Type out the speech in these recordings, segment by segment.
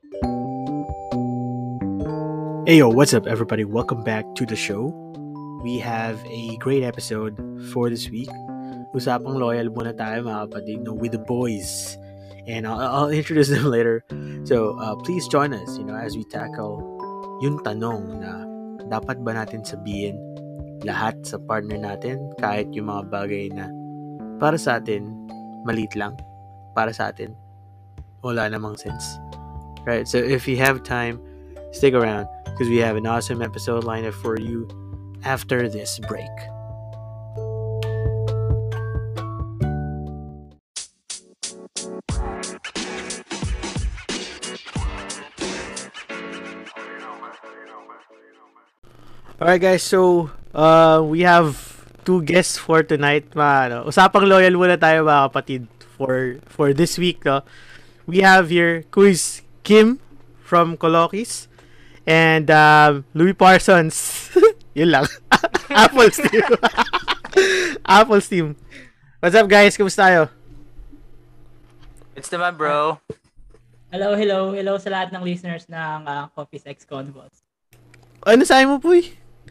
Hey yo, what's up everybody? Welcome back to the show. We have a great episode for this week. Usapang loyal muna tayo mga kapatid, no, with the boys. And I'll introduce them later. So please join us, as we tackle yung tanong na dapat ba natin sabihin lahat sa partner natin kahit yung mga bagay na para sa atin maliit lang, para sa atin wala namang sense. Right? So if you have time, stick around because we have an awesome episode lined up for you after this break. Alright guys, so we have two guests for tonight. Usapang loyal muna tayo mga kapatid for this week. No? We have here Quiz Kim from Colokis and Louis Parsons. Yun lang. Apple's team. Apple's team. What's up guys? Kumusta tayo? It's naman bro. Hello sa lahat ng listeners ng Coffee's X Convos. Ano sabi mo, Puy?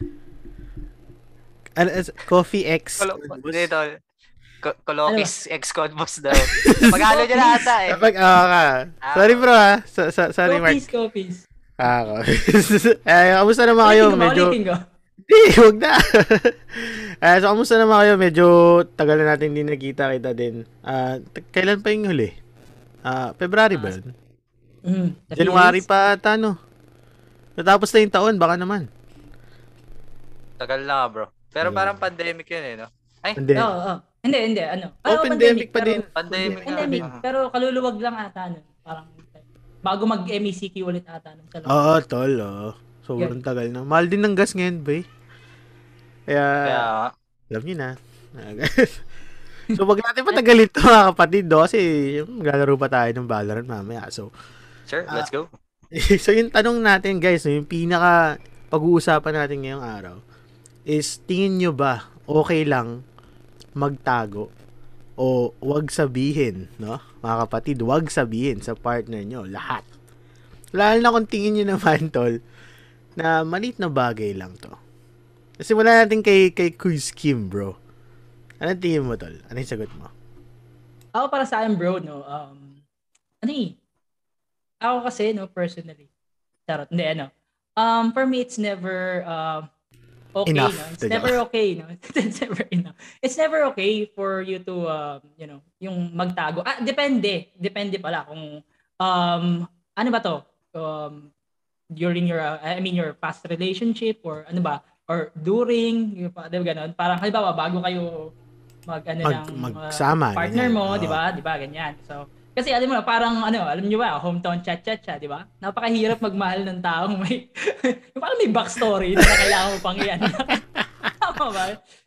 Coffee X. Dito. Colokis ex-convos daw. Pag-halo niya na ata eh. Sorry bro ha. Sorry Mark. Coffees. Kamusta naman kayo? Medyo... Hindi, huwag na. So, kamusta naman kayo? Medyo tagal na natin hindi nakita din. Kailan pa yung huli? February ba yun? January pa ata, no? Natapos na yung taon, baka naman. Tagal na bro. Pero parang pandemic yun eh, no? Ay, Hindi. Pandemic pa din. Pandemic. Pero kaluluwag lang ata nun. Parang bago mag-MECQ ulit ata nun sa loob. Oo, tol. Sobrang tagal na. Mahal din ng gas ngayon, bay. Kaya alam niyo na. So, wag natin patagalin ito mga kapatid, do? Kasi maglalaro pa tayo ng Valorant mamaya. So, sure, let's go. So, yung tanong natin, guys, yung pinaka pag-uusapan natin ngayong araw is, tingin nyo ba okay lang magtago o wag sabihin, no? Mga kapatid, wag sabihin sa partner nyo lahat. Lalo na kung tingin nyo naman, tol, na maliit na bagay lang to. Kasi wala natin kay Quiz Kim, bro. Anong tingin mo, tol? Ano yung sagot mo? Ako para sa akin, bro, no, ako kasi, no, personally, charot, hindi, for me, it's never, okay, enough, no? It's never okay, no? It's never enough. It's never okay for you to, yung magtago. Depende pala kung, ano ba to? During your, your past relationship or ano ba? Or during, diba ganon? Parang, halimbawa, bago kayo magsama, partner mo, di ba? Ganyan. So, kasi alam mo na, parang alam niyo ba, hometown chat-chat, di ba? Napakahirap magmahal ng taong may parang may backstory na kailangan mo pang iyan. Tama ba?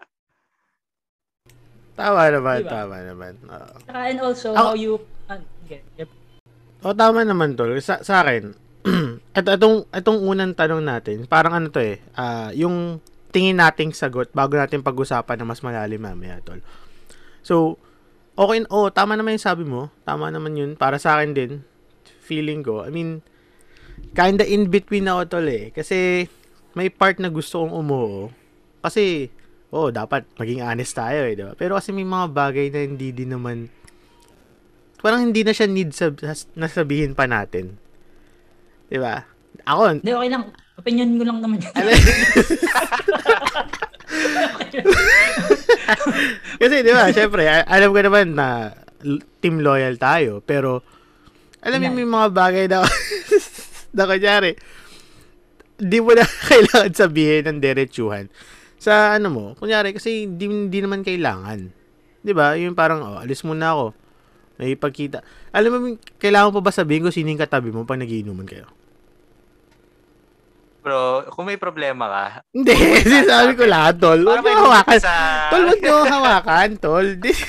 Tama naman, diba? Tama naman. And also, how you... tama naman, tol. Sa akin, itong unang tanong natin, parang ano to eh, yung tingin nating sagot bago natin pag-usapan na mas malalim mamaya, tol. So, okay, tama naman yung sabi mo. Tama naman yun. Para sa akin din, feeling ko. I mean, kinda in between ako, tol eh. Kasi, may part na gusto kong umuo. Kasi, dapat maging honest tayo eh, diba? Pero kasi may mga bagay na hindi din naman, parang hindi na siya need nasabihin pa natin. Diba? Ako, hindi, okay lang. Opinion ko lang naman yun. Kasi di ba, syempre, alam ko naman na team loyal tayo, pero alam mo may mga bagay na na kunyari, di mo na kailangan sabihin ng diretsuhan sa ano mo. Kunyari, kasi di naman kailangan. Di ba? Yung parang, alis muna ako. May pagkita. Alam mo, kailangan pa ba sabihin ko sino yung katabi mo pag nagiinuman kayo? Bro, kung may problema ka. Hindi, sinasabi ko lahat, tol. Huwag nyo hawakan. Tol, huwag nyo hawakan, tol.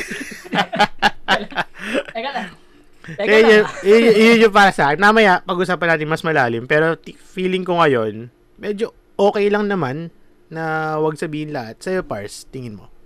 Teka lang. Yun yung para sa akin. Namaya, pag-usapan natin mas malalim. Pero feeling ko ngayon, medyo okay lang naman na wag sabihin lahat. Sa'yo, Pars, tingin mo?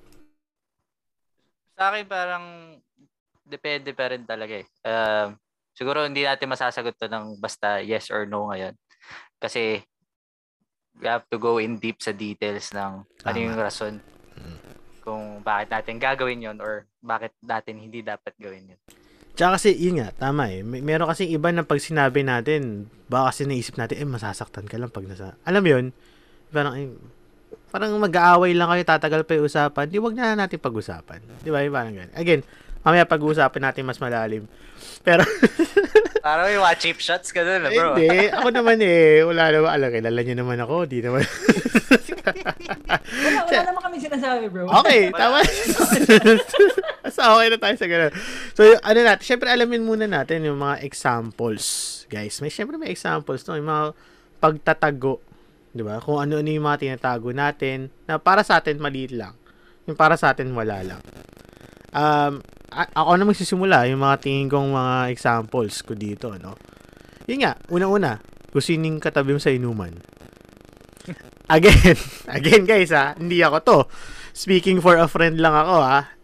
Sa akin parang depende pa rin talaga eh. Siguro hindi natin masasagot to ng basta yes or no ngayon. Kasi we have to go in deep sa details ng ano yung rason kung bakit natin gagawin yon or bakit natin hindi dapat gawin yun. Tsaka kasi, yun nga, tama eh. Meron kasi iba na pag sinabi natin, baka kasi naisip natin, masasaktan ka lang pag nasa... Alam mo yun? Parang mag-aaway lang kayo, tatagal pa yung usapan. Di, wag na natin pag-usapan. Di ba? Parang ganun. Again, mamaya pag-uusapan natin mas malalim. Pero... Parang may mga cheap shots ka dun, bro. Hindi. Ako naman wala naman. Alam, kilala niyo naman ako. Di naman. wala naman kami sinasabi, bro. Okay, tama. So, okay na tayo sa ganun. So, ano natin, syempre alamin muna natin yung mga examples, guys. Syempre may examples, no? Yung mga pagtatago, di ba? Kung ano-ano yung mga tinatago natin na para sa atin maliit lang. Yung para sa atin wala lang. Ako na magsisimula yung mga tingin kong mga examples ko dito, no? Yun nga, unang-una, kung sining katabi mo sa inuman. Again guys, hindi ako to. Speaking for a friend lang ako,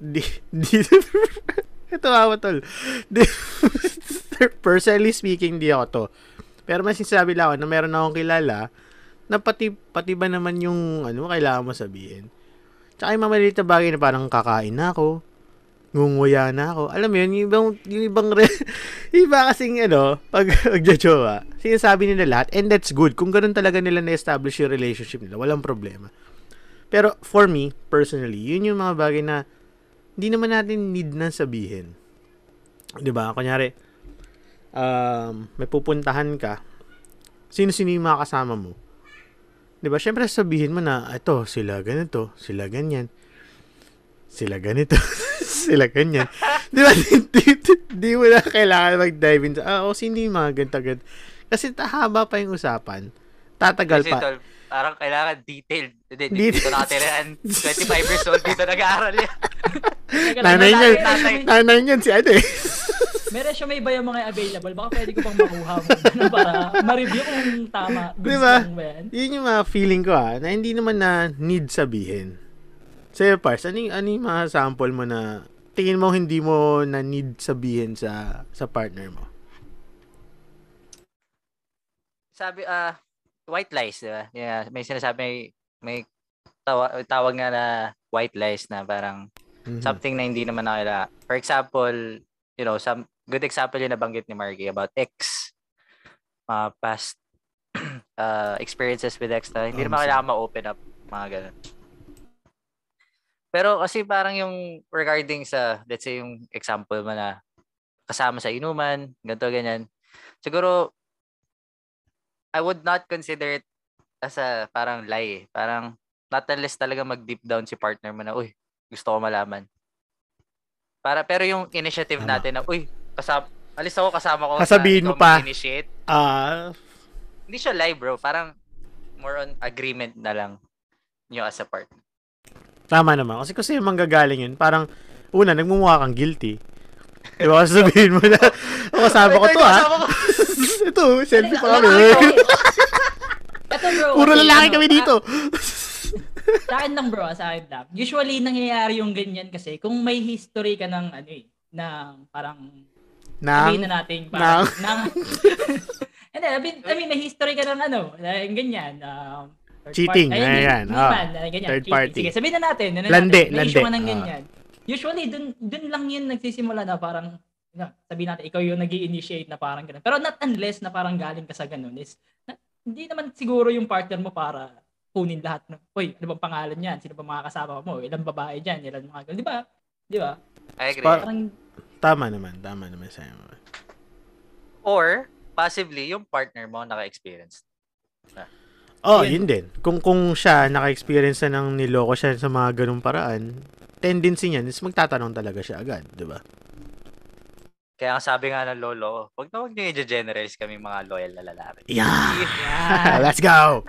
ito tol. Personally speaking, di ako to. Pero may sinasabi lang ako na meron akong kilala na pati ba naman yung kailangan mo sabihin. Tsaka yung mamaliit na bagay na parang kakain na ako, ngunguya na ako. Alam mo yun, yung ibang iba kasing pag magjojowa, sinasabi nila lahat, and that's good. Kung ganun talaga nila na-establish yung relationship nila, walang problema. Pero for me, personally, yun yung mga bagay na hindi naman natin need na sabihin. 'Di ba? Kunyari, may pupuntahan ka, sino-sino yung mga kasama mo? 'Di ba? Syempre sabihin mo na, ito, sila ganito, sila ganyan. Sila ganito, sila ganyan. 'Di ba? Di mo na kailangan mag-dive in sa, sino yung mga ganito. Kasi haba pa yung usapan. Tatagal pa. Tol, parang kailangan detailed. Dito nakatirahan. 25 years old, dito nag-aaral yan. Nanay niyan si ate. May resume ba yung mga available? Baka pwede ko pang makuha mo para ma-review kung tama. Diba? Yun yung mga feeling ko na hindi naman na need sabihin. Sa'yo, Pars, ano yung mga sample mo na tingin mo hindi mo na need sabihin sa partner mo? Sabi, white lies, diba? Yeah, may sinasabi, may tawag nga na white lies na parang something na hindi naman nakila. For example, some good example yung nabanggit ni Marky about ex, past experiences with ex na hindi naman kailangan ma-open up, mga ganun. Pero kasi parang yung regarding sa, let's say yung example mo na kasama sa inuman, ganito, ganyan. Siguro, I would not consider it as a parang lie. Parang not unless talaga mag-deep down si partner mo na, uy, gusto ko malaman. Pero yung initiative natin na, uy, alis ako kasama ko. Sasabihin mo pa. Initiate. Hindi siya lie, bro. Parang more on agreement na lang nyo as a partner. Tama naman. Kasi manggagaling yun. Parang, una, nagmumukha kang guilty. Diba? Sabihin mo na, kasama ko to, Ito, selfie pa kami. Ito, bro. Puro lalaki kami dito. Sa akin lang, bro. Sa akin lang. Usually, nangyayari yung ganyan kasi kung may history ka ng parang sabihin na natin hindi, may history ka ng ganyan. Cheating. Ayan. Third party. Sige, sabihin na natin. Lande. May issue ka ng ganyan. Usually, dun lang yun nagsisimula na parang sabihin natin, ikaw yung nag-i-initiate na parang gano'n. Pero not unless na parang galing ka sa gano'n hindi naman siguro yung partner mo para kunin lahat ng, uy, ano bang pangalan niyan? Sino ba mga kasama mo? Ilang babae dyan? Ilang mga gano'n? Di ba? I agree. Tama naman sa'yo. Or, possibly, yung partner mo naka-experience. Yun din. Kung siya naka-experience na ng niloko siya sa mga ganung paraan, tendency niyan is magtatanong talaga siya agad, di ba? Kaya ang sabi nga ng lolo, huwag niyo i-generalize kami mga loyal na lalaki. Yeah! Let's go!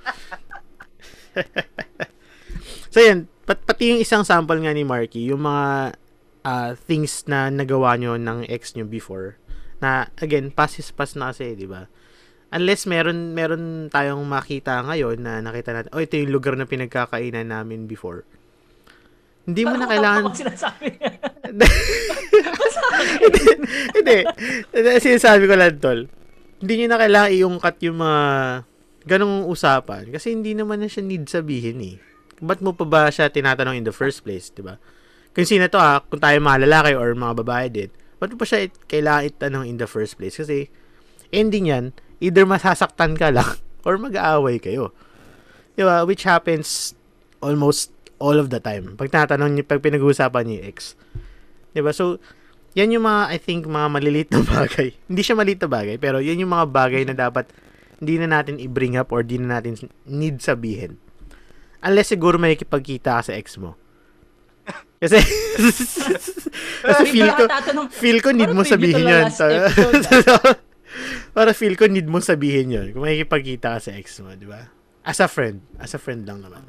So yan, pati yung isang sample nga ni Marky, yung mga things na nagawa nyo ng ex nyo before, na again, pass na kasi, di ba? Unless meron tayong makita ngayon na nakita natin, ito yung lugar na pinagkakainan namin before. Hindi mo na kailangan... Hindi. Sinasabi ko lang, tol. Hindi nyo na kailangan iungkat yung mga ganong usapan. Kasi hindi naman na siya need sabihin eh. Ba't mo pa ba siya tinatanong in the first place, di ba? Kung sino to kung tayo mga lalaki or mga babae din, ba't mo pa siya kailangan itanong in the first place? Kasi ending yan, either masasaktan ka lang or mag-aaway kayo. Di ba? Which happens almost all of the time. Pag pinag-uusapan niyo yung ex. Di ba? So, yan yung mga, I think, mga maliliit na bagay. Hindi siya maliit na bagay, pero yan yung mga bagay na dapat hindi na natin i-bring up or hindi na natin need sabihin. Unless siguro may ikipagkita ka sa ex mo. Kasi feel ko need mo sabihin yun. Para feel ko need mo sabihin yun. Kung may ikipagkita ka sa ex mo, di ba? As a friend lang naman.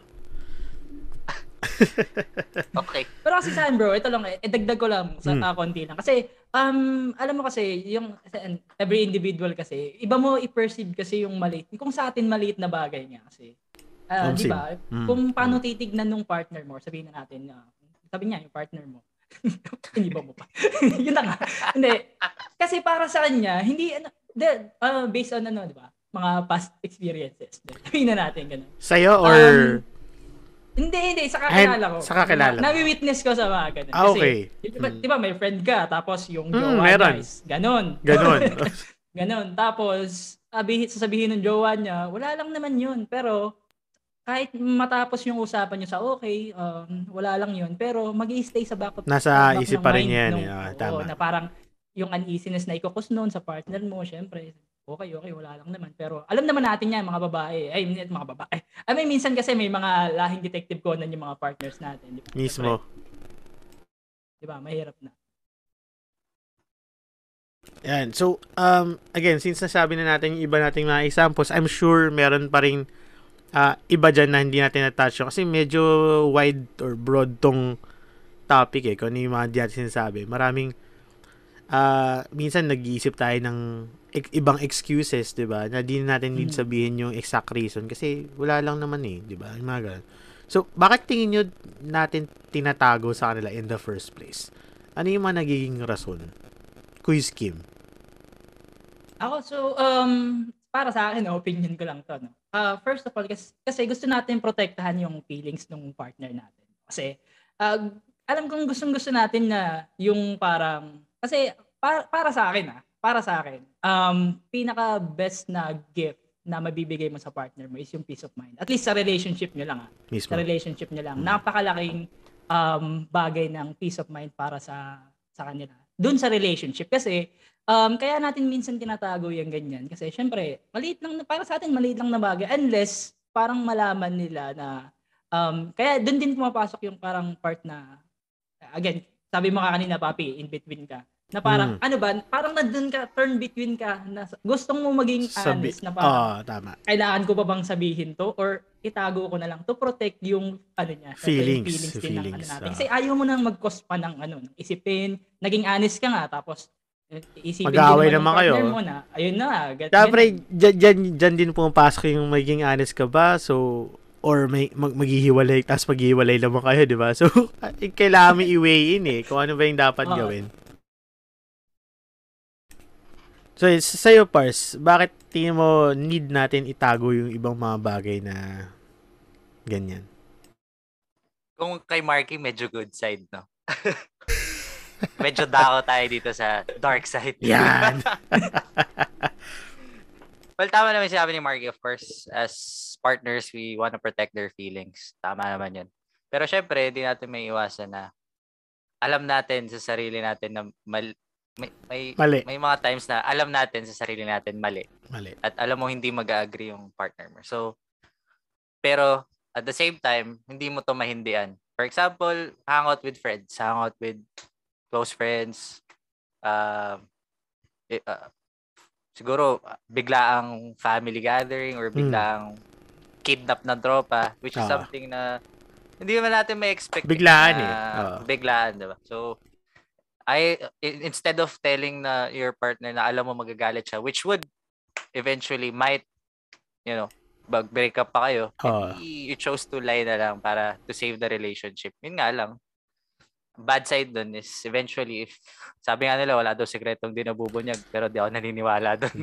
Okay. Pero kasi sa akin, bro, ito lang dagdag ko lang sa konti lang. Kasi alam mo kasi yung every individual kasi iba mo i-perceive kasi yung maliit. Kung sa atin maliit na bagay niya kasi. Di ba? Kung paano titignan nung partner mo, sabihin na natin sabi niya yung partner mo. Hindi ba mo pa? Yun na nga. Hindi. Kasi para sa kanya, hindi based on di ba? Mga past experiences. Sabihin na natin ganun. Sa'yo or Hindi, sa kakilala ko. Sa kakilala. Nami-witness ko sa mga ganun. Okay. Kasi, di ba, may friend ka, tapos yung jowa guys, ganon. Ganon. Tapos, sasabihin ng jowa niya, wala lang naman yun. Pero, kahit matapos yung usapan niyo sa okay, wala lang yun. Pero, mag-i-stay sa back of nasa isip pa rin yan. Tama. Na parang, yung uneasiness na ikukus noon sa partner mo, syempre, okay, wala lang naman. Pero alam naman natin yan, mga babae. Mga babae. Minsan kasi may mga lahing detective Conan yung mga partners natin. Diba? Mismo. Diba? Mahirap na. Yan. So, again, since nasabi na natin yung iba nating mga examples, I'm sure meron pa rin iba dyan na hindi natin na-touch. Kasi medyo wide or broad tong topic kung ano yung mga di natin sinasabi. Maraming minsan nag-iisip tayo ng ibang excuses, 'di ba? Na di natin need sabihin yung exact reason kasi wala lang naman 'di ba? Yung mga ganun. So, bakit tingin niyo natin tinatago sa kanila in the first place? Ano yung mga nagiging rason? Quiz Kim. Ako, so, para sa akin, opinion ko lang to, no? First of all, kasi gusto natin protektahan yung feelings ng partner natin. Kasi, alam kong gustong-gusto natin na yung parang, kasi para sa akin, pinaka best na gift na mabibigay mo sa partner mo is yung peace of mind. At least sa relationship nyo lang Mismo. Sa relationship nyo lang. Napakalaking bagay ng peace of mind para sa kanila. Doon sa relationship kasi kaya natin minsan tinatago yung ganyan kasi syempre, para sa atin maliit lang na bagay unless parang malaman nila na kaya doon din pumapasok yung parang part na again, sabi mo kanina, Papi, in between ka. Na parang, parang nandun ka, turn between ka, na gustong mo maging honest, na parang, tama. Kailangan ko pa bang sabihin to, or itago ko na lang to protect yung, niya, feelings din ng natin. Ah. Kasi ayaw mo nang mag-cause pa ng, isipin, naging honest ka nga, tapos, isipin mag-aaway din naman kayo. Mo na, ayun na. Dapat, dyan din pumapasok yung maging honest ka ba, so, or may maghihiwalay, tapos maghihiwalay naman kayo, di ba? So, kailangan mo i-weigh in kung ano ba yung dapat gawin. So, sa'yo, Pars, bakit tingin mo need natin itago yung ibang mga bagay na ganyan? Kung kay Marky, medyo good side, no? Medyo dako tayo dito sa dark side. Yan! Well, tama naman sinabi ni Marky, of course. As partners, we want to protect their feelings. Tama naman yun. Pero syempre, hindi natin may iwasan na alam natin sa sarili natin na may mga times na alam natin sa sarili natin mali. At alam mo hindi mag-agree yung partner mo. So, pero at the same time, hindi mo to mahindian. For example, hang out with friends, hang out with close friends. Siguro biglaang family gathering or biglaang kidnap ng tropa, which is something na hindi naman natin may expect. Biglaan Biglaan, diba? So, instead of telling na your partner na alam mo magagalit siya, which would eventually might, mag-break up pa kayo, you chose to lie na lang para to save the relationship. Yun nga lang. bad side dun is eventually if sabi nga nila wala daw sekretong di nabubunyag pero di ako naniniwala dun.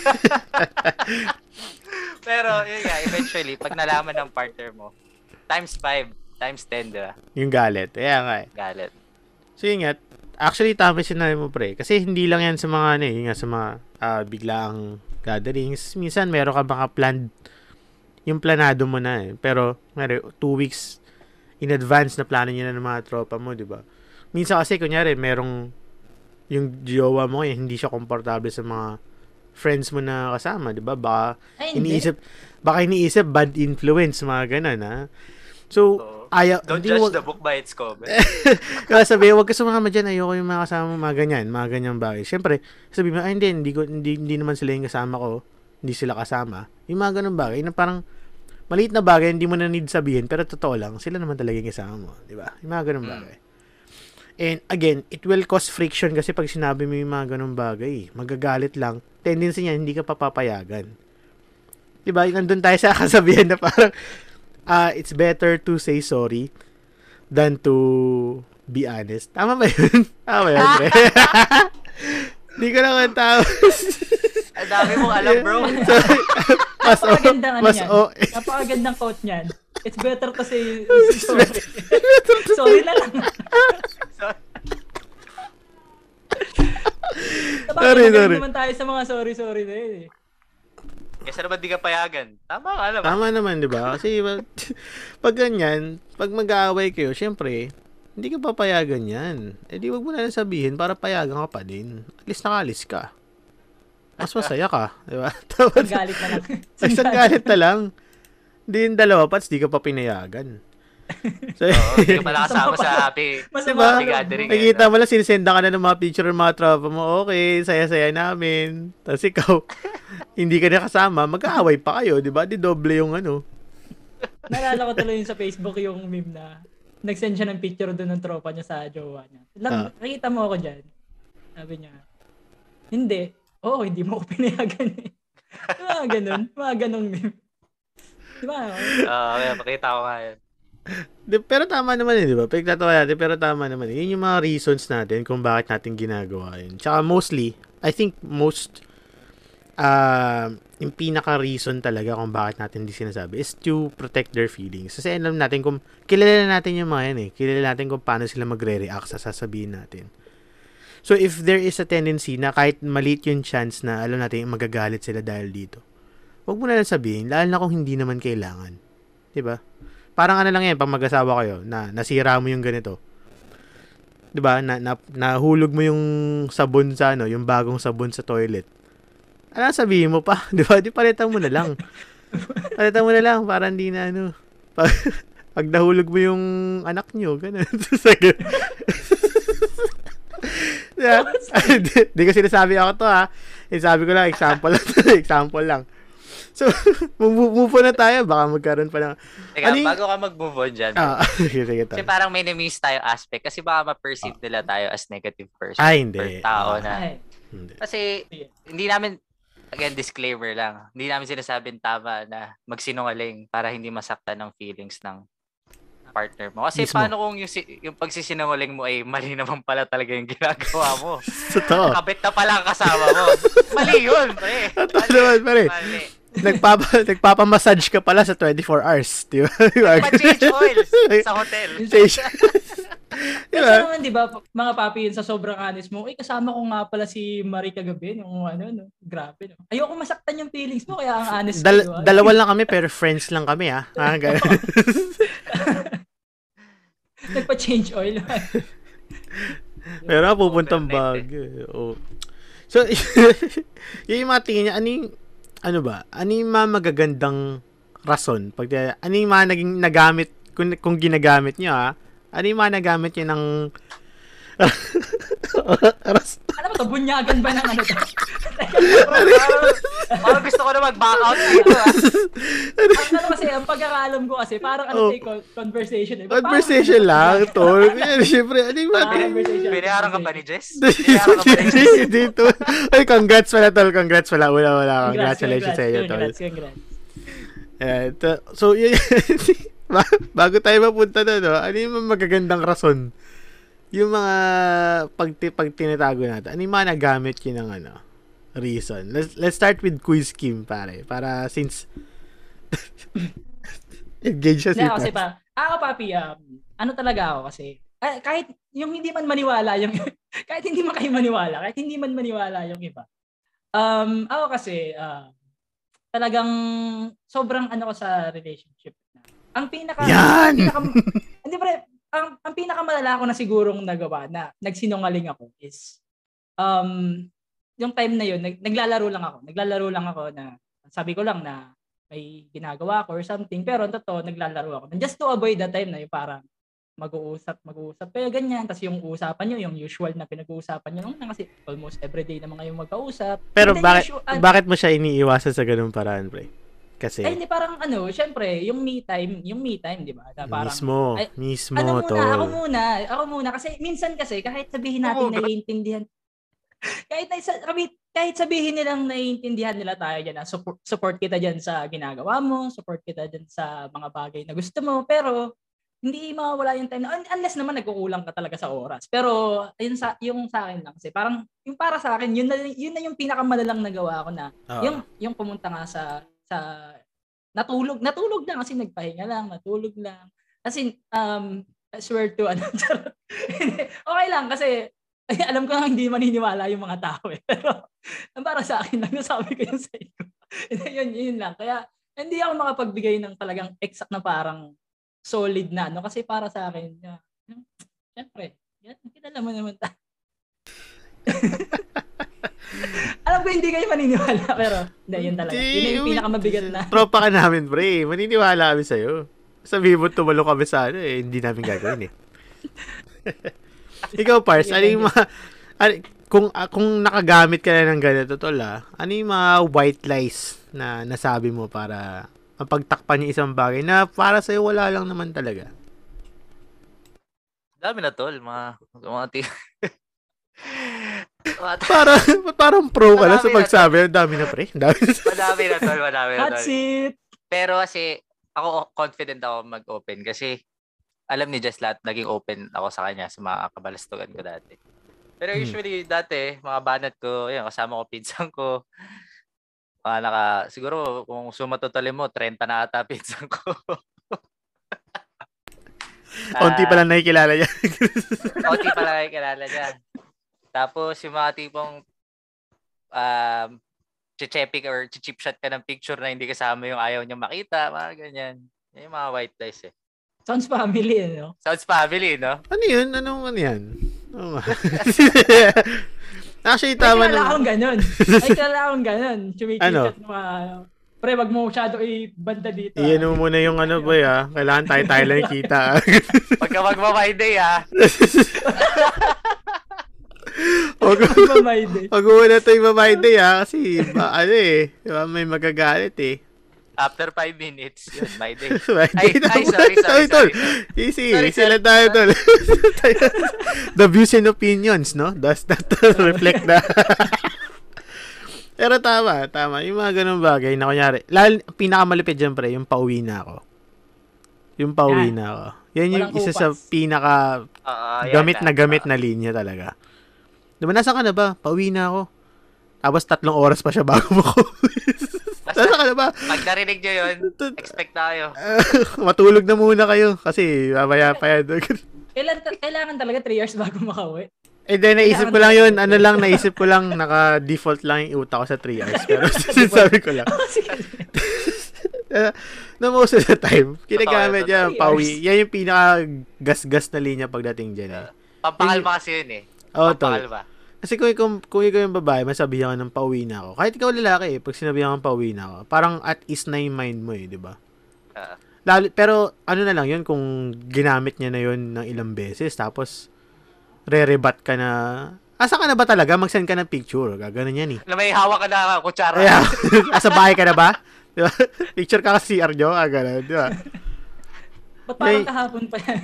Pero yun nga, eventually pag nalaman ng partner mo, times 5, times 10, di ba? Yung galit. Kaya nga eh. Galit. So yun nga, actually tama sinabi mo pre. Kasi hindi lang yan sa mga yun nga, sa mga biglaang gatherings. Minsan meron ka baka planned, yung planado mo na eh. Pero 2 weeks in advance na plano nyo na ng mga tropa mo, di ba? Minsan kasi kunyari merong yung jowa mo hindi siya komportable sa mga friends mo na kasama, di ba? Baka iniisip bad influence, mga ganun, ha? So, don't judge the book by its cover. Kaya sabi, wag ka sumama dyan, ayoko yung mga kasama, mga ganyang bagay. Siyempre, sabi mo, hindi naman sila yung kasama ko, hindi sila kasama. Yung mga ganun bagay, na parang, maliit na bagay, hindi mo na need sabihin, pero totoo lang, sila naman talaga yung kasama mo, di ba? Yung mga ganun bagay. And again, it will cause friction kasi pag sinabi mo yung mga ganun bagay, magagalit lang. Tendency niya, hindi ka papapayagan. Diba? Nandun tayo sa kasabihan na parang, it's better to say sorry than to be honest. Tama ba yun? Tama ba yun, pre? Hindi ko naman tama. Ang dami mong alam, bro. Napakagandang quote niyan. It's better to say sorry. Sorry na lang. Sorry. Naman tayo sa mga sorry na yun eh. Kasi naman di ka payagan. Tama ka naman. Tama naman, di ba? Kasi pag ganyan, pag mag-aaway kayo, syempre, hindi ka papayagan yan. Eh di wag mo na lang sabihin para payagan ka pa din. At least nakalis ka. Mas masaya ka, di ba? Galit na lang. Isang galit na lang. Hindi yung dalawa pats, di ka pa pinayagan. So, hindi ka pala kasama sa happy gathering. Nakikita mo lang, sinisenda ka na ng mga picture ng mga tropa mo. Okay, saya-saya namin. Tapos ikaw, hindi ka na kasama, mag-aaway pa kayo, di ba? Di doble yung ano. Naalala ko tuloy sa Facebook yung meme na nag-send siya ng picture doon ng tropa niya sa jowa niya. Nakita mo ako dyan. Sabi niya, hindi. Oo, hindi mo ko pinayagan eh. Mga ganun meme. Di ba? Okay, pakita ko nga yan. Pero tama naman di ba? Pagtatawa natin, pero tama naman. Yun yung mga reasons natin kung bakit natin ginagawa yun. Tsaka mostly, I think yung pinaka-reason talaga kung bakit natin hindi sinasabi is to protect their feelings. Kasi alam natin kilala natin yung mga yan eh. Kilala natin kung paano sila magre-react sa sasabihin natin. So, if there is a tendency na kahit maliit yung chance na alam natin magagalit sila dahil dito, huwag mo na lang sabihin, lalo na kung hindi naman kailangan. Diba? Parang ano lang yan, pag mag-asawa kayo, na nasira mo yung ganito. Diba? Nahulog mo yung sabon sa yung bagong sabon sa toilet. Ano sabihin mo pa? Diba? Di palitan mo na lang. Palitan mo na lang, para hindi na pag nahulog mo yung anak nyo, ganun. Di ko sinasabi ako to ha. Sabi ko lang, example lang. So, move on na tayo. Baka magkaroon pa ng... Teka, bago ka mag-move on dyan. Sige, kasi parang may na-miss tayo aspect. Kasi baka ma-perceive nila tayo as negative person. Hindi. Per tao na. Hindi. Kasi, hindi namin, again, disclaimer lang. Hindi namin sinasabing tama na magsinungaling para hindi masaktan ng feelings ng partner mo. Kasi paano kung yung pagsisinungaling mo ay mali naman pala talaga yung ginagawa mo. Totoo. Kabit na pala ang kasama mo. Mali yun, pre. Totoo naman, pre. Mali. Nagpapamassage ka pala sa 24 hours. Di ba? Nagpa-change oils sa hotel. Kasi naman, di ba, mga papi yun sa sobrang honest mo, kasama ko nga pala si Marie kagabi, yung grabe, no? Ayoko masaktan yung feelings mo, kaya ang honest ko. Dalawa lang kami, pero friends lang kami, ha? Nagpa-change oil. Pero pupuntang bag. Oh. So, yung mga tingin niya, ano yung mga magagandang rason? Ano yung mga naging nagamit, kung ginagamit nyo, ha? Ano yung mga nagamit nyo ng... Ano ba ito? Bunyagan ba ng ano ito? Parang gusto ko na mag-back out dito, ha? Ang pagkakaalam ko kasi, parang conversation. Conversation lang, tol. Siyempre, ano yung mga... Binayaran ka ba ni Jess? Binayaran ka ba ni Jess? Dito. Ay, congrats pala, tol. Congrats pala. Wala. Congratulations sa iyo, tol. So, yun. Bago tayo mapunta na, ano yung magagandang rason Yung mga pag tinatago natin, ano yung mga nagamit yun ng reason? Let's start with Quiz Kim, pare. Para since engage siya si Kasi ako, papi, ano talaga ako kasi, kahit yung hindi man maniwala yung, kahit hindi man kayo maniwala, kahit hindi man maniwala yung iba. Ako kasi, talagang sobrang ko sa relationship. Ang hindi pre, ang pinakamalala ko na sigurong nagawa na nagsinungaling ako is, yung time na yun, naglalaro lang ako na, sabi ko lang na, may ginagawa ko or something, pero totoo naglalaro ako. And just to avoid that time na yung parang mag-uusap kayo ganyan, tapos yung usapan nyo, yung usual na pinag-uusapan nyo kasi almost everyday naman kayong magkausap. Pero bakit mo siya iniiwasan sa ganung paraan, pre? Kasi hindi parang syempre, yung me time, di ba? Na parang mismo ako muna kasi minsan kasi kahit sabihin natin naiintindihan kahit sabihin nilang naiintindihan nila tayo dyan na support kita dyan sa ginagawa mo, support kita dyan sa mga bagay na gusto mo, pero hindi mawawala yung time na, unless naman nagkukulang ka talaga sa oras. Pero yung sa akin lang kasi parang yung para sa akin yun na yung pinakamadalang nagawa ko na yung pumunta nga sa natulog lang kasi nagpahinga lang, natulog lang. Kasi I swear to okay lang kasi alam ko nga hindi maniniwala yung mga tao pero para sa akin lang nasabi ko yung sa iyo. yun lang. Kaya hindi ako makapagbigay ng talagang exact na parang solid na kasi para sa akin syempre kilala mo naman tayo. Alam ko hindi kayo maniniwala pero yun talaga. Yun yung pinakamabigat na. Tropa ka namin, pre. Maniniwala kami sa'yo. Sabihin mo tumalo kami sa hindi namin gagawin Ikaw, Pars, ano yung kung nakagamit ka na ng ganito, ano yung mga white lies na nasabi mo para mapagtakpan yung isang bagay na para sa'yo wala lang naman talaga? Dami na, tol. Mga parang pro ka na sa pagsabi. Dami na, pre. Madami na, tol. That's it. Pero kasi, ako confident ako mag-open kasi alam ni Jess lahat, naging open ako sa kanya sa mga kabalastugan ko dati. Pero usually dati, mga banat ko, kasama ko pinsan ko. Siguro kung sumatotally mo, 30 na ata pinsan ko. Konti pa lang nakikilala niya. Tapos yung mga tipong chichepik or chichip shot ka ng picture na hindi kasama yung ayaw niya makita, mga ganyan. Yan yung mga white lies Sounds family, no? Sounds family, no? Ano yun? Ano yan? Actually, tama naman. May kilala akong ganun. Chumikichat mga... Pre, wag mo masyado ibanda dito. Iyan mo muna yung boy, Kailangan tayo lang kita. Pagka magmamay day, Pag muna tayo mamay day, kasi, may magagalit, After 5 minutes, yun, my day. Sorry. Easy, sila tayo, tol. The views and opinions, no? Does not reflect that. Pero tama. Yung mga ganun bagay na kunyari, pinakamalupit dyan, pre, yung pauwi na ako. Yan yung isa sa pinaka gamit na linya talaga. Diba, nasaan ka na ba? Pauwi na ako. Tapos 3 oras pa siya bago mo ko. Nasaan ka na ba? Pag narinig nyo yun, expect tayo. Matulog na muna kayo kasi mamaya pa yan. Kailangan talaga 3 years bago makauwi. Then naisip ko lang yun, naisip ko lang, naka-default lang yung utak ko sa 3 hours. Pero sabi ko lang. Na most of the time, kinagamit niya pauwi. Yan yung pinaka-gas-gas na linya pagdating dyan. Pampakalma kasi yun Pampakalma. Kasi kung ikaw yung babae, masabihan ka ng pauwi na ako. Kahit ikaw lalaki, pag sinabihan ka ng pauwi na ako, parang at ease na yung mind mo di ba? Pero ano na lang yun, kung ginamit niya na yun ng ilang beses, tapos re-rebat ka na, asa ka na ba talaga? Mag-send ka ng picture. Gaganon yan Na may hawak ka na kutsara. Asa bahay ka na ba? Diba? Picture ka kasi CR nyo. Gano'n, di ba? Ba't parang kahapon pa yan?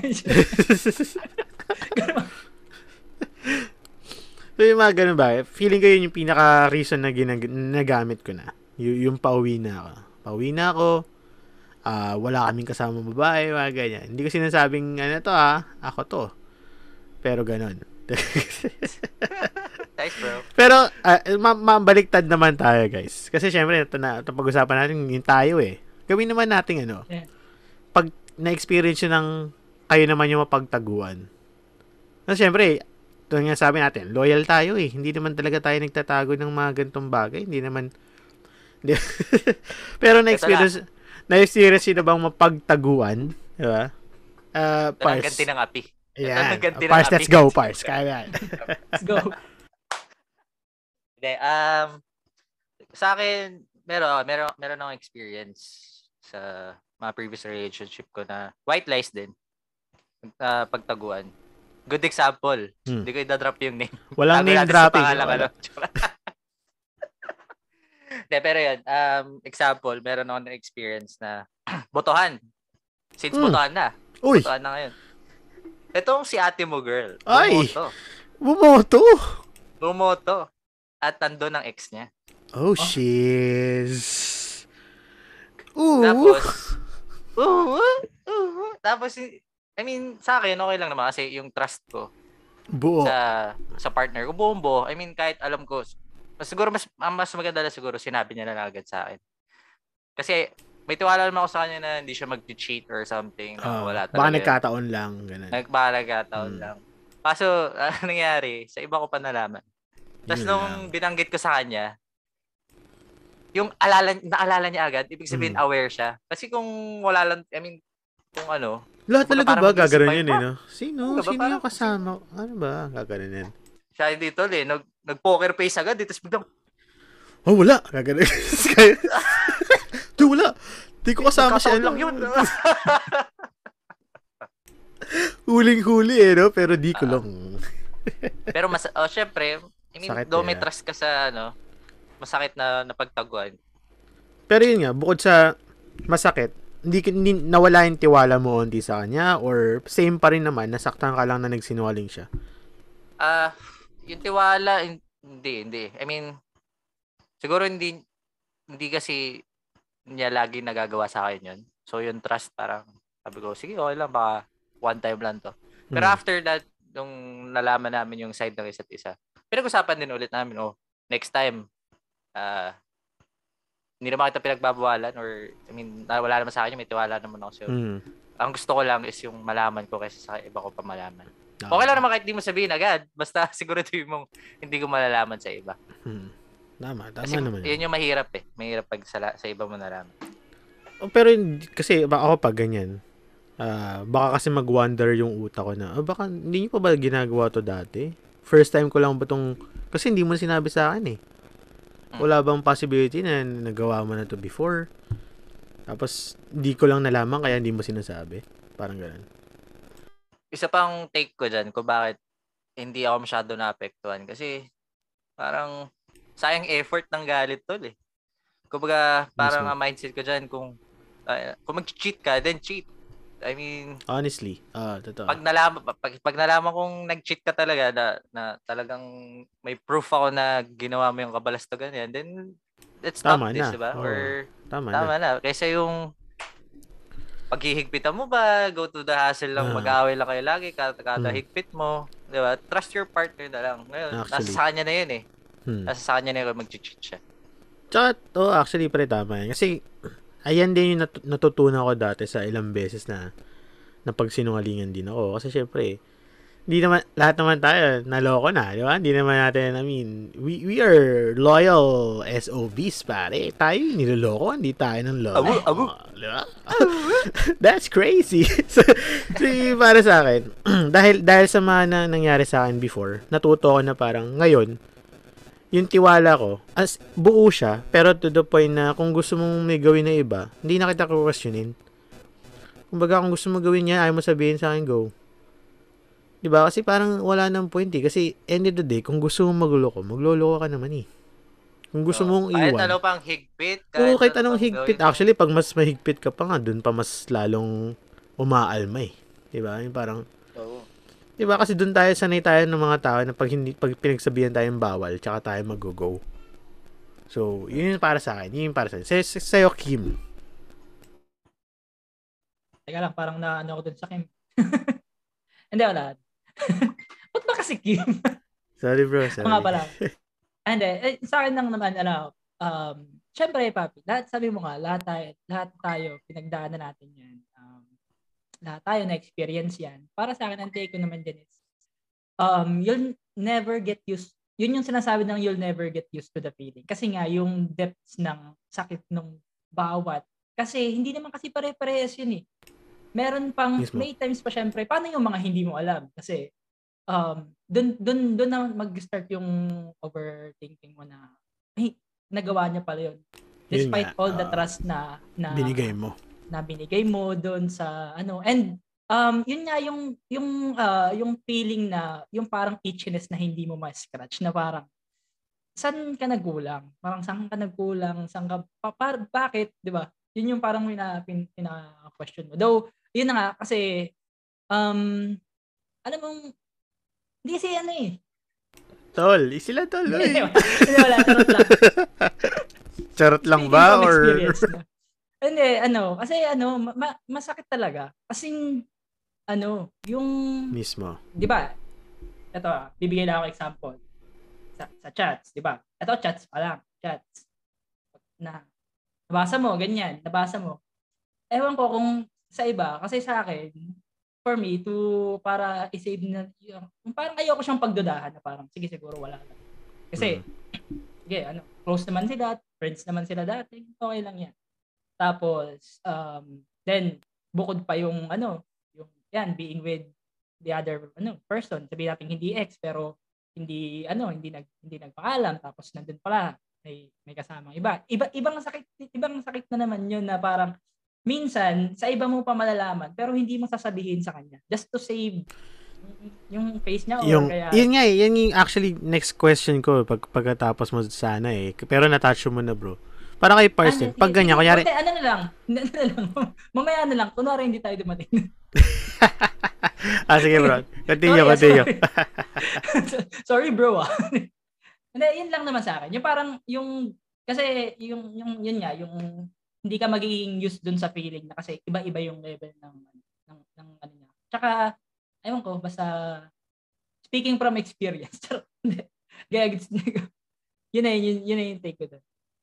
So yung mga ganun ba, feeling ko yun yung pinaka-reason na ginagamit ko na. Yung pauwi na ako. Wala kaming kasama babae, mga ganyan. Hindi ko sinasabing, ako to. pero ganon. Nice, bro. Pero, mabaliktad naman tayo, guys. Kasi syempre, ito pag-usapan natin yung tayo eh. Gawin naman natin Yeah. pag na-experience nyo ng kayo naman yung mapagtaguan. Kasi syempre, ito nga sabi natin, loyal tayo eh. Hindi naman talaga tayo nagtatago ng mga gantong bagay. Hindi naman, pero na-experience nyo na bang mapagtaguan? Diba? Pars. Ganti ng api. Yeah. Pars, let's go, Pars. Kaya yan. Let's go. Okay, sa akin, meron akong experience sa mga previous relationship ko na white lies din. Pagtaguan. Good example. Hindi ko i-drop yung name. Walang name dropping. Pero yun, example, meron ako na experience na botohan. Since botohan na. Uy. Botohan na ngayon. Itong si ate mo, girl. Ay! Bumoto. At nandun ang ex niya. Oh, shiz. Tapos, I mean, sa akin, okay lang naman kasi yung trust ko buo sa partner ko, buo. I mean, kahit alam ko, siguro mas maganda na siguro sinabi niya na agad sa akin. Kasi, may tiwala naman ako sa kanya na hindi siya mag-cheat or something. Wala talaga. Baka nagkataon lang. Ganun. Baka nagkataon lang. Kaso, nangyari, sa iba ko pa nalaman. Tapos nung binanggit ko sa kanya, yung naalala niya agad, ibig sabihin aware siya. Kasi kung wala lang, I mean, kung ano. Lahat talaga ba gagawin yun eh, no? Sino ba, yung kasama? Ano ba gagawin yan? Siya dito nag-poker face agad, dito biglang, wala. Gagawin. Wala. Di ko kasama siya. Lang yun. Huling-huli eh, no? Pero di ko lang. Pero syempre, I mean, though may trust ka sa, masakit na napagtaguan. Pero yun nga, bukod sa masakit, hindi nawala yung tiwala mo onti sa kanya or same pa rin naman, nasaktan ka lang na nagsinungaling siya? Yung tiwala, hindi. I mean, siguro hindi kasi niya lagi nagagawa sa akin yun. So, yung trust parang, sabi ko, sige, okay lang, baka one time lang to. Pero after that, nung nalaman namin yung side ng isa't isa, pinag-usapan din ulit namin, next time, hindi naman kita pinagbabawalan or, I mean, wala naman sa akin, may tiwala naman ako sa'yo. Ang gusto ko lang is yung malaman ko kaysa sa iba ko pa malaman. Okay lang naman kahit di mo sabihin agad, basta siguraduhin mong hindi ko malalaman sa iba. Tama kasi naman. Yun yung mahirap eh. Mahirap pag sa iba mo nalaman. Pero kasi ako pag ganyan, baka kasi mag-wonder yung utak ko na, baka hindi nyo pa ba ginagawa to dati? First time ko lang ba tong, kasi hindi mo sinabi sa akin eh. Wala bang possibility na nagawa mo na to before? Tapos, hindi ko lang nalaman kaya hindi mo sinasabi. Parang ganun. Isa pang take ko dyan kung bakit hindi ako masyado naapektuhan. Kasi, parang, sayang effort ng galit tol eh. Kumbaga, parang ang mindset ko dyan, kung mag-cheat ka, then cheat. I mean, honestly, totoo. Pag nalaman kong nag-cheat ka talaga na talagang may proof ako na ginawa mo yung kabalastugan yan, then let's stop this, diba? Or tama na. Kaysa yung paghihigpitan mo ba, go to the hassle lang, mag-aaway lang kayo lagi, kada higpit mo, diba? Trust your partner na lang. Ngayon, nasa sa kanya na yun eh. Nasa sa kanya na yun mag-cheat siya. Tsaka, actually, tama yan. Kasi, ayan din yung natutunan ko dati sa ilang beses na pagsinungalingan din ako. Kasi syempre, hindi naman, lahat naman tayo, naloko na, di ba? Hindi naman natin, I mean, we are loyal SOBs, pare. Tayo niloloko, hindi tayo ng loko. Di ba? That's crazy. so, para sa akin, dahil sa mga nangyari sa akin before, natuto ko na parang, ngayon, yung tiwala ko, as buo siya, pero to the point na kung gusto mong may gawin na iba, hindi na kita questionin. Kumbaga, kung gusto mo gawin yan, ayaw mo sabihin sa akin, go. Diba? Kasi parang wala nang point eh. Kasi end of the day, kung gusto mong magloloko ka naman eh. Kung gusto mong iwan. Kahit ano pang higpit. Kahit anong higpit. Actually, pag mas mahigpit ka pa nga, dun pa mas lalong umaalma eh. Diba? Yung parang, diba? Kasi doon sanay tayo ng mga tao na pag pinagsabihan tayong bawal, tsaka tayo mag-go. So, yun yung para sa akin. Sa'yo, Kim. Teka lang, parang naano ako dun sa Kim. Hindi, wala. Ba't ba kasi Kim? Sorry bro, sorry. Mga pala. And sa akin lang naman, syempre, papi, sabi mo nga, lahat tayo, pinagdaanan natin yan. Lahat tayo na-experience yan. Para sa akin, ang take ko naman din is, you'll never get used, yun yung sinasabi ng you'll never get used to the feeling. Kasi nga, yung depths ng sakit ng bawat, kasi hindi naman kasi pare-parehas yun eh. Meron pang, may times pa syempre, paano yung mga hindi mo alam? Kasi, doon na mag-start yung overthinking mo na, ay, nagawa niya pala yun. Despite all the trust na binigay mo. Na binigay mo doon sa ano, and yun nga yung feeling na yung parang itchiness na hindi mo ma-scratch, na parang saan ka nagkulang? Parang saan ka nagkulang? Saan ka bakit, 'di ba? Yun yung parang pina-question mo. Though yun na nga kasi alam mong hindi si ano eh. Tol, sila tol. Wala, charot lang. Charot lang ba or hindi, kasi masakit talaga. Kasi yung mismo. 'Di ba? Ito, bibigay lang ako example. Sa chats, 'di ba? Ito chats pa lang, chats. Nabasa mo ganyan, nabasa mo. Ewan ko kung sa iba, kasi sa akin, for me para i-save na yung parang ayoko siyang pagdudahan na parang sige siguro wala lang. Kasi sige, close naman sila, friends naman sila dati, okay lang 'yan. Tapos then bukod pa yung yung yan being with the other person, sabihin natin hindi ex pero hindi nagpaalam, tapos nandun pala may kasamang ibang sakit na naman yun, na parang minsan sa iba mo pa malalaman pero hindi mo sasabihin sa kanya just to save yung face niya, or kaya yun nga yan yung actually next question ko pagkatapos mo sana pero na-touch mo na bro. Para kay Parson, pag ganyan, kunyari... Mamaya na lang, kunwari hindi tayo dumating. Sige bro, continue. Sorry bro Hindi, yun lang naman sa akin. Yung parang, kasi yun nga, yung hindi ka magiging used dun sa feeling na kasi iba-iba yung level ng ano niya. Tsaka, ayun ko, basta, speaking from experience, yun na yung take ko dun.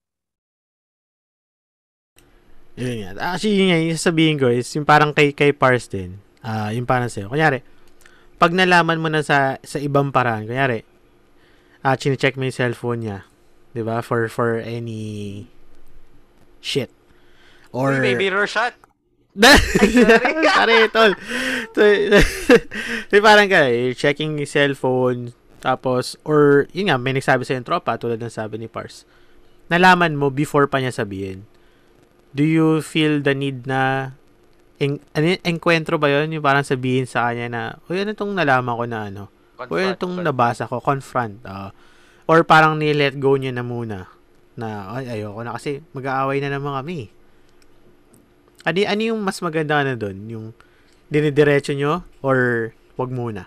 Yun nga. Actually, yun nga, yung sasabihin ko is yung parang kay Pars din. Yung parang sa'yo. Kunyari, pag nalaman mo na sa ibang paraan, kunyari, chine-check mo yung cellphone niya, di ba? For any shit. Or... Baby Rorschach. Sorry, tol. So, parang ka, checking yung cellphone, tapos, or, yun nga, may nagsabi sa'yo yung tropa, tulad ng sabi ni Pars. Nalaman mo before pa niya sabihin. Do you feel the need na enkwentro ba yun? Yung parang sabihin sa kanya na, uy, ano itong nalaman ko na uy, ano itong nabasa ko? Confront. Or parang ni-let go niya na muna. Na, ay, ayoko na kasi mag-aaway na naman kami. Ano yung mas maganda na doon? Yung dinidiretso nyo or wag muna?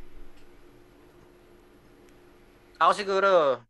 Ako siguro,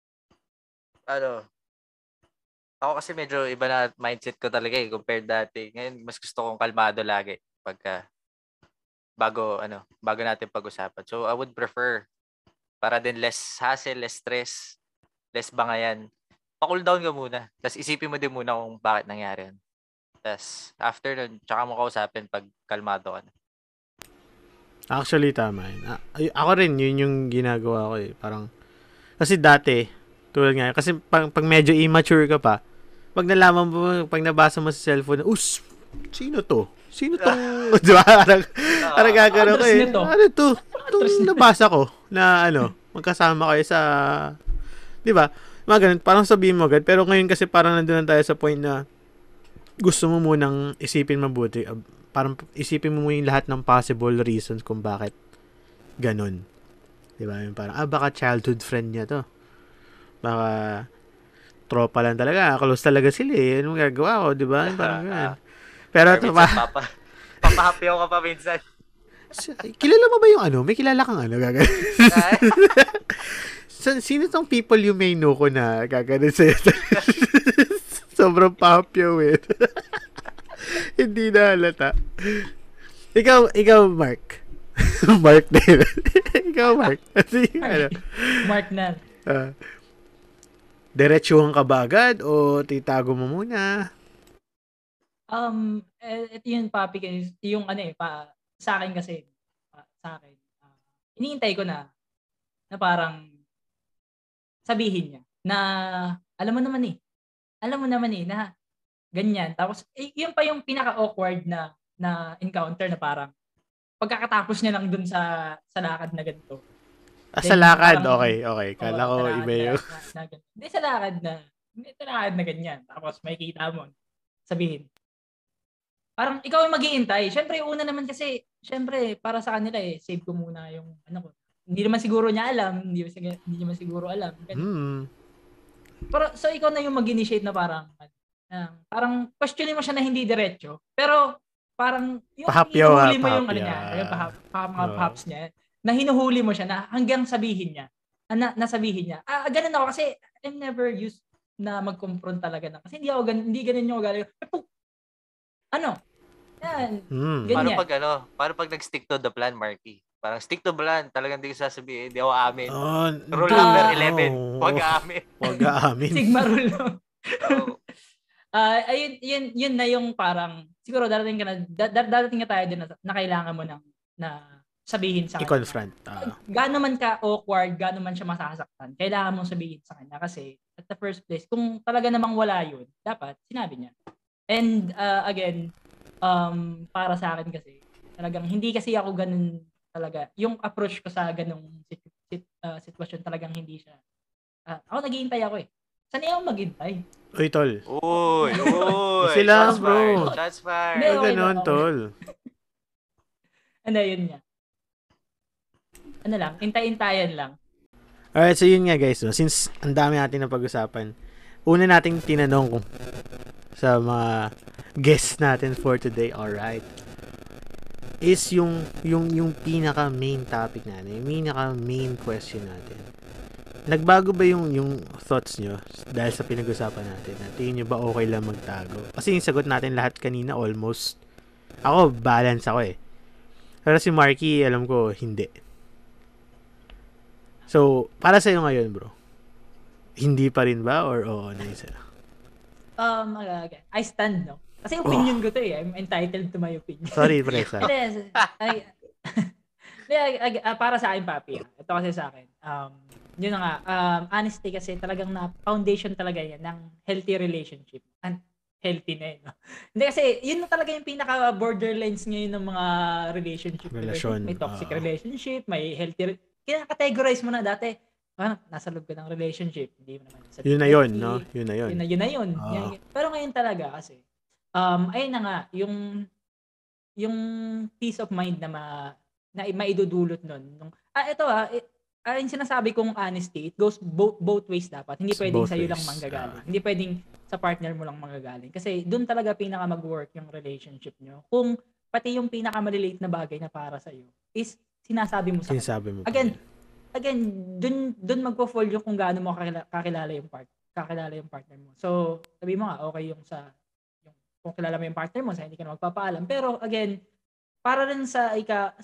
ako kasi medyo iba na mindset ko talaga compared dati. Ngayon, mas gusto kong kalmado lagi pagka bago natin pag-usapan. So, I would prefer para din less hassle, less stress, less bangayan. Pa-cool down ka muna. Tapos isipin mo din muna kung bakit nangyari yun. Tapos, after nun, tsaka mo kausapin pag kalmado ka na. Actually, tama yun. Ako rin, yun yung ginagawa ko Parang, kasi dati, tulad nga, kasi pag medyo immature ka pa, pag nalaman mo, pag nabasa mo sa cellphone, sino to? Sino tong, di ba? Parang gagano ko Ano to? Itong nabasa ko na magkasama kayo sa, di ba? Mga ganun, parang sabihin mo agad. Pero ngayon kasi parang nandun tayo sa point na gusto mo munang isipin mabuti. Parang isipin mo yung lahat ng possible reasons kung bakit ganun. Di ba? Yung parang, baka childhood friend niya to. Baka tropa lang talaga. Close talaga sila Anong gagawa ko, di ba? Parang ganun. Pero papahapyaw ka pa minsan. Kilala mo ba yung May kilala kang gagawin? Sino tong people you may know ko na gagawin sa'yo? Sobrang papyaw Hindi na halata. Ikaw, Mark. Mark din. Ikaw, Mark. Ano? Mark na. Diretsuhan ka ba agad o titago mo muna? Ito yun, papi, yung sa akin kasi, iniintay ko na parang sabihin niya na alam mo naman na ganyan. Tapos, yun pa yung pinaka-awkward na encounter na parang pagkakatapos niya lang dun sa lakad na ganito. Sa lakad? Parang, Okay. Kala ko iba yung... Hindi, sa lakad na ganyan. Tapos, makikita mo, sabihin, parang ikaw yung mag-iintay. Siyempre, una naman kasi, para sa kanila save ko muna yung ko. Hindi naman siguro niya alam, hindi naman siguro alam. Pero, so ikaw na yung mag-initiate na parang questionin mo siya na hindi diretso. Pero, parang, hinuhuli mo yung pahaps niya, na hinuhuli mo siya na hanggang sabihin niya, nasabihin niya. Ganun ako kasi, I'm never used na mag-confront talaga na. Kasi hindi ganun yung ugali. Yan. Ganyan. Paano pag nag-stick to the plan, Marky? Parang stick to plan, talagang hindi ko sasabihin, hindi ako amin. Rule number 11, huwag aamin. Sigma rule. Yun na yung parang, siguro darating na tayo din na kailangan mo na sabihin sa kanya. I-confront. Gaano man ka awkward, gaano man siya masasaktan, kailangan mong sabihin sa kanya kasi at the first place, kung talaga namang wala yun, dapat sinabi niya. And again, para sa akin kasi, talagang hindi kasi ako ganun talaga. Yung approach ko sa ganung sitwasyon talagang hindi siya. Ako naghihintay ako Sanay ako maghintay. Uy, tol. Uy. Sila, bro. That's fine. Okay, ganon, tol. Yun nga. Hintay-hintayan lang. Alright, so yun nga guys. No? Since ang dami natin na pag-usapan, una nating tinanong sa mga guests natin for today, alright, is yung pinaka main topic natin, yung pinaka main question natin. Nagbago ba yung thoughts nyo dahil sa pinag-usapan natin? Tingin nyo ba okay lang magtago? Kasi yung sagot natin lahat kanina almost, ako balance ako Pero si Marky, alam ko, hindi. So, para sa'yo ngayon, bro, hindi pa rin ba or oo na yun sa'yo? I stand, no? Kasi opinion ko to I'm entitled to my opinion. Sorry, pre. Para sa akin, papi. Ito kasi sa akin. Yun na nga. Honesty kasi talagang foundation talaga yan ng healthy relationship. And healthy na no? Hindi kasi, yun na talaga yung pinaka-borderlines ngayon ng mga relationship. Relasyon. May toxic relationship, may healthy... Kina-categorize mo na dati. Nasa loob ka ng relationship. Hindi mo naman. Yun na yun, no? Yun na yun. Pero ngayon talaga kasi, ayun na nga, yung peace of mind na maidudulot nun. Yung sinasabi kong honesty, it goes both ways dapat. Hindi pwedeng sa'yo lang manggagaling. Hindi pwedeng sa partner mo lang manggagaling. Kasi doon talaga pinaka mag-work yung relationship nyo. Kung pati yung pinaka maliliit na bagay na para sa'yo is sinasabi mo sa kanya. Again, doon magpo-fall yung kung gaano mo kakilala yung partner mo. So, sabi mo nga, okay yung kung kilala mo yung partner mo, sa hindi ka na magpapaalam. Pero again, para rin sa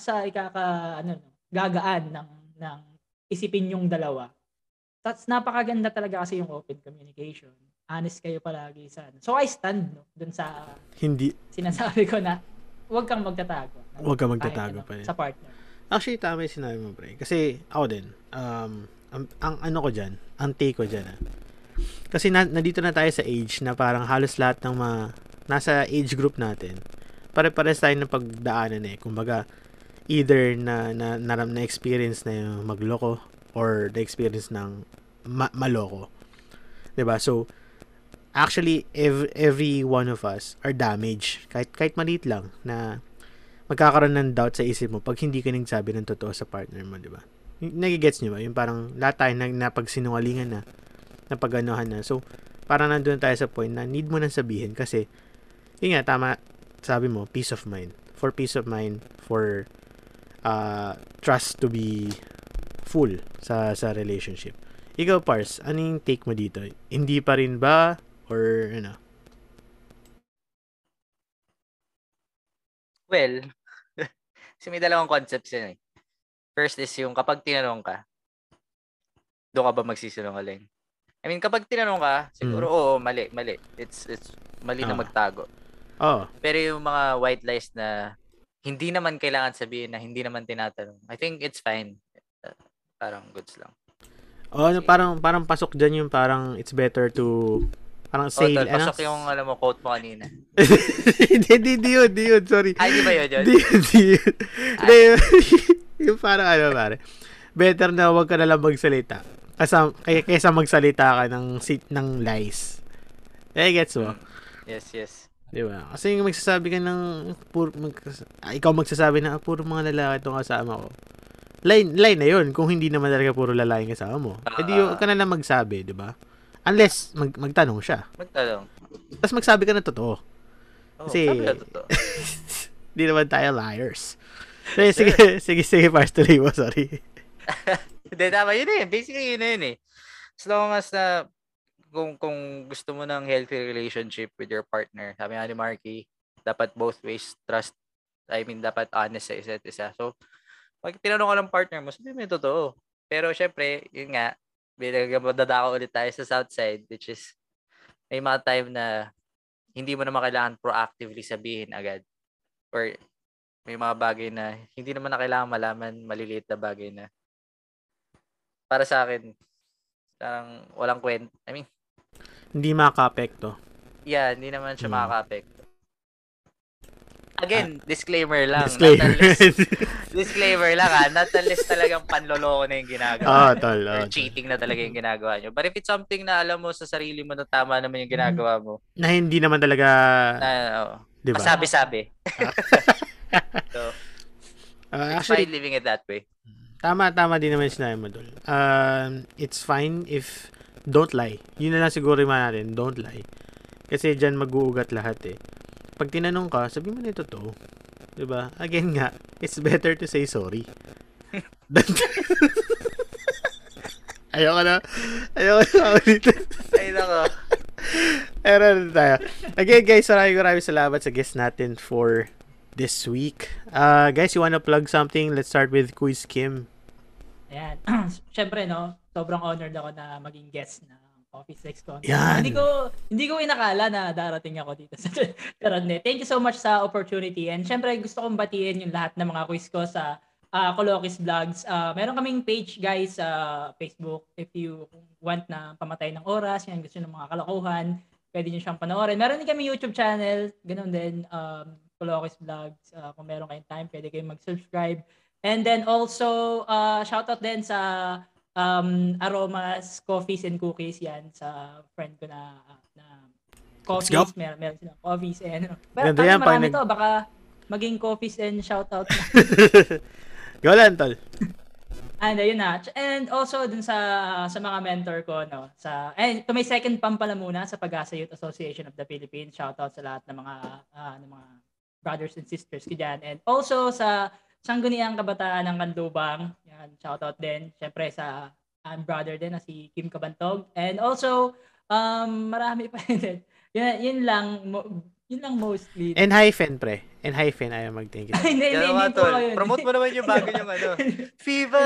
gagaan ng isipin yung dalawa. That's napakaganda talaga kasi yung open communication. Honest kayo palagi sa So I stand dun sa hindi sinasabi ko na huwag kang magtatago. Huwag kang magtatago pa rin. Sa partner. Actually, tama yung sinabi mo, pre. Kasi ako din, ang take ko dyan, kasi nandito na tayo sa age na parang halos lahat ng nasa age group natin, pare-pares tayo ng pagdaanan Kumbaga, either na experience na yung magloko or the experience ng maloko. 'Di ba? So, actually, every one of us are damaged. Kahit maliit lang na magkakaroon ng doubt sa isip mo pag hindi ka nagsabi ng totoo sa partner mo, di ba? Nagigets nyo ba? Yung parang lahat tayo napagsinungalingan na, napaganohan na. So, parang nandun tayo sa point na need mo nang sabihin kasi, yun nga, tama, sabi mo, peace of mind. For peace of mind, for trust to be full sa relationship. Ikaw, Pars, anong take mo dito? Hindi pa rin ba? Or, Well, Kasi may dalawang concepts yan eh. First is yung kapag tinanong ka, doon ka ba magsisinungaling? I mean, kapag tinanong ka, siguro, oo, mali. It's mali na magtago. Pero yung mga white lies na hindi naman kailangan sabihin na hindi naman tinatanong, I think it's fine. Parang goods lang. Parang pasok dyan yung parang it's better to parang say, pasok yung alam mo quote mo kanina. Hindi yun, sorry. Ay, di ba yun? Hindi, yung parang pare. Better na wag ka na lang magsalita. Kaysa magsalita ka ng lies. Gets mo? Yes. Di ba? Kasi yung magsasabi ka ng ikaw magsasabi na puro mga lalaki itong kasama ko. Line na yun kung hindi naman talaga puro lalaki kasama mo. Edi ka na lang magsabi, di ba? Unless magtanong siya. Tapos magsabi ka na totoo. Kasi sabi na totoo. Di naman tayo liars. Sige, Pars, tuloy mo, sorry. Hindi, tama yun eh. Basically, yun eh. As long as na kung gusto mo ng healthy relationship with your partner, sabi nga ni Marky, dapat both ways trust. I mean, dapat honest sa isa't isa. So, pag tinanong ka ng partner mo, sabi mo yung totoo. Pero syempre, yun nga, dadako ulit tayo sa south side, which is, may mga time na hindi mo naman kailangan proactively sabihin agad. Or may mga bagay na hindi naman na kailangan malaman, maliliit na bagay na para sa akin, parang walang kwento. I mean, hindi makaka-apekto. Yeah, hindi naman siya makaka-apekto. Again, disclaimer lang. Disclaimer lang not unless talagang panloloko na yung ginagawa. Or cheating na talaga yung ginagawa nyo. But if it's something na alam mo sa sarili mo na tama naman yung ginagawa mo. Na hindi naman talaga diba? Masabi-sabi. So, it's fine living it that way. Tama din naman sinabi mo, Dol. It's fine if don't lie. Yun na lang siguro yung natin, don't lie. Kasi dyan mag-uugat lahat eh. Pag tinanong ka, sabi mo na yung totoo. Diba? Again nga, it's better to say sorry. Ayoko na ulit. Ay, nako. Pero tayo. Again, guys, maraming salamat sa guest natin for this week. Guys, you wanna plug something? Let's start with Quiz Kim. Ayan. Siyempre, sobrang honored ako na maging guest na Coffee Sex Con. Yan. Hindi ko inakala na darating ako dito sa Taradne. Thank you so much sa opportunity. And syempre, gusto kong batiin yung lahat ng mga quiz ko sa Colokis Vlogs. Meron kaming page, guys, sa Facebook. If you want na pamatay ng oras, yan gusto ng mga kalokohan, pwede nyo siyang panoorin. Meron din kami YouTube channel. Ganun din, Colokis Vlogs. Kung meron kayong time, pwede kayong mag-subscribe. And then also, shoutout din sa Aromas Coffees and Cookies, yan sa friend ko na coffees, meron silang coffees and pero marami to, baka maging coffees and shoutout na. Go lang, tol. And ayun na. And also dun sa mga mentor ko, ito may second pump pala muna sa Pag-asa Youth Association of the Philippines. Shoutout sa lahat ng mga brothers and sisters ko dyan. And also sa Sangguniang Kabataan ng Kanlubang. Yan, shoutout din. Siyempre sa brother din na si Kim Kabantog. And also, marami pa din. Yun lang mostly. And hyphen, pre. And hyphen, ayaw mag-thank you. Hindi po kayo. Promote mo naman yung bago yung Viva!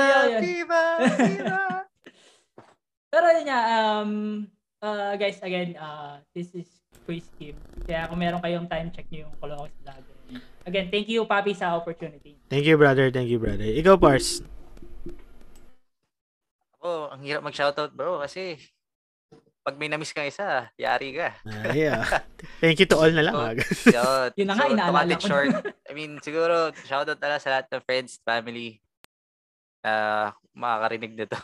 Pero yun nga, guys, again, this is Quiz Kim. Kaya kung meron kayong time, check nyo yung Colokis Vlog. Again, thank you, Papi, sa opportunity. Thank you, brother. Ikaw, Pars. Ang hirap mag-shoutout, bro, kasi pag may na-miss kang isa, yari ka. Yeah. Thank you to all na lang. Yun na nga, inaalala ko. Short, I mean, siguro, shoutout na lang sa lahat ng friends, family, makakarinig nito.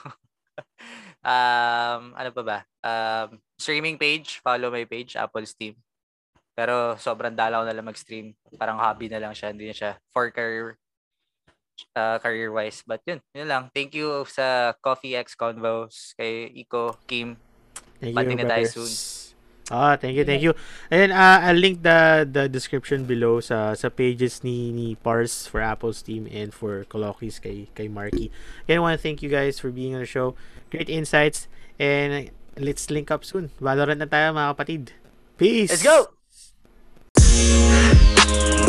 Ano pa ba? Streaming page, follow my page, Apple Steam. Pero sobrang dalaw na lang mag-stream. Parang hobby na lang siya. Hindi na siya for career-wise. But yun lang. Thank you sa Coffee X Convos, kay Iko, Kim. Thank you, brothers. Soon. Thank you. Ayun, I'll link the description below sa pages ni Pars for Apple Steam and for Colokis kay Marky. Again, I want to thank you guys for being on the show. Great insights. And let's link up soon. Valorant na tayo, mga kapatid. Peace! Let's go!